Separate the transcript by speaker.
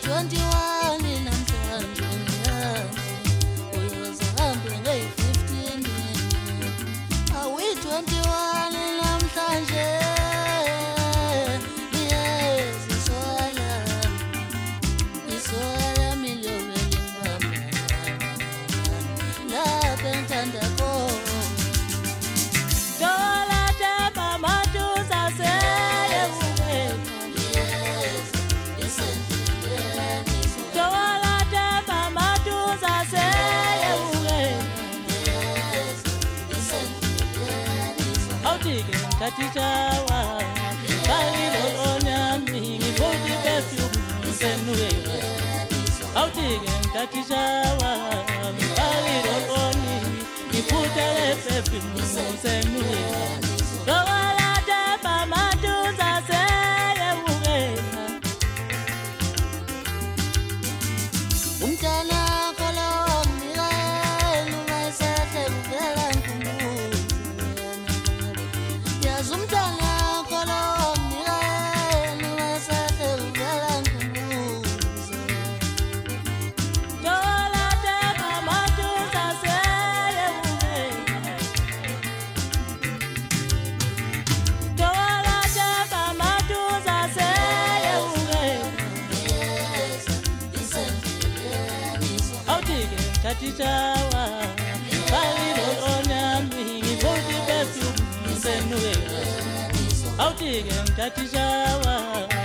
Speaker 1: 21 namhlanje uyozahambe ngeyi-15 awi-21 namhlanje iswala miliyobeli ngibamba lapha engithandako Katichawa, Kalido Onyami, Bodi Perfume, Senue. Outing Katichawa, Kalido Oni, Pute Perfume, Senue. Dowala Deba Matuza Seyewuge. Umtana Kolom Mirael, Masate Bela Nkumu. Zumtana kolom mirelu asate uvela nkumbuzo Dola teba matuza seye uge Dola teba matuza seye uge Outige katichawa Kalido onyami Bodi perfume Senue Outing Katichawa